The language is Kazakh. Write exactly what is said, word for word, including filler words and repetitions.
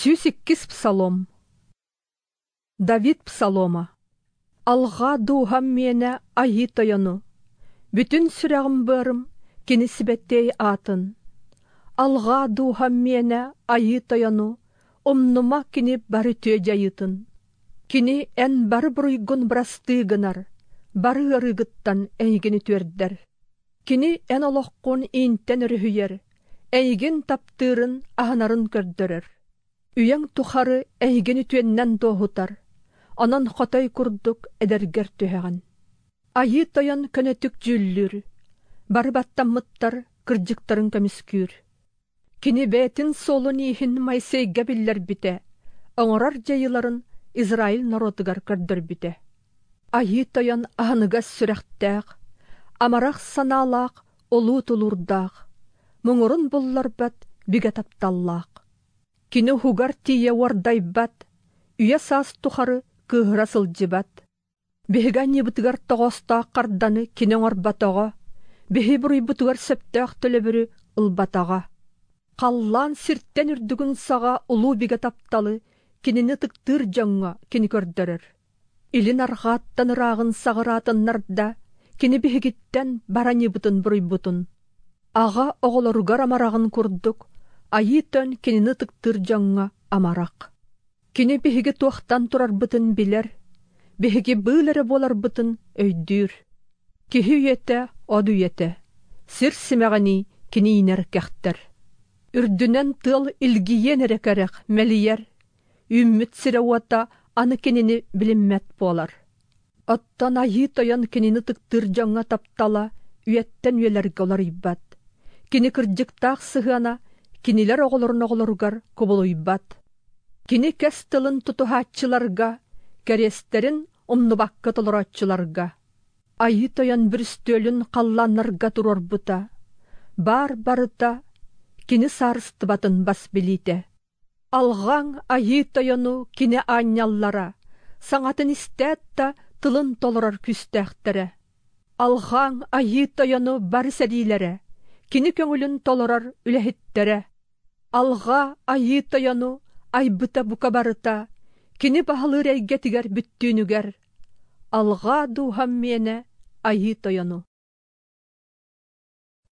Сюсиккис псалом. Давид псалома. Алға дуғам мене айы таяну. Бүтін сүрәғым бәрім кені сібеттей атын. Алға дуғам мене айы таяну. Омнума кені бары төйджайытын. Кені ән бары бұруйгын бірастығынар. Бары ырығыттан әйгені төрдер. Кені ән олаққын интен үрхүйер. Әйген таптырын ағанарын көрдірір. Үйен тухары әйгені түйеннен тоғытар. Анан хотай курдук эдергер түһәгән. Айы таян көнөтүк жүллүр. Бары баттаммыттар кырдьыктарын көміскүр. Кини бәтин солун ихин майсейге биллер бите. Оңорар жайыларын Израиль народыгар көрдөр бите. Айы таян аһыныгас сүрәхтәк. Амарах саналак олу тулурдак. Муңурун буллар бат биге тапталлак. Кини хугар тие вардай бат. Үйе саас тухары кыһыра сылжыбат. Беһига небытыгар тоғоста қарданы кинен орбатаға. Беһи буруй бутыгар сөптәк төлөбүрү ылбатаға. Қаллан сирттен үрдүгүн саға улуу биге тапталы кинини тыктыр жаңга кини көрдөрөр. Илин арғаттан ырағын сағыратыннарда кини беһигиттен бара небытын буруй бутун. Ага оголоругар амарағын курдук. Айы төн кинини тыктыр жаңга амарақ. Кини беһиги туақтан турар бытын билер, беһиги быылары болар бытын өйдүр. Киһи үйете, оду үйете, сир симәғани кини инер кәхтер. Үрдүнен тыл илгиен эрекерек мәлиер, үммит сирауата аны кинини билиммәт болар. Оттан айы тоян кинини тыктыр жаңа таптала, үйеттен үйелерге олар үйбат. Кини кырдьыктаах сыһыана, кинилер оголорун оголоругар коболуйбат. Кини кәс тылын тутуһаатчыларга, кәрестерин омнубакка толоратчыларга. Айы тоян бүрстөлүн қалланнарга турорбута. Бар барыта, кини сарыстыбатын бас билите. Алгаң айы тояну кини аняллара, саңатын истәтта тылын толорар күстәхтере. Алгаң айы тояну бар сәдилере, кини көңүлүн толорар үләхиттере. Алга айы тояну айбыта бука барыта, кини баһалыр әйге тигәр бүттүүнүгәр. Алға дуһам мене айы тояну.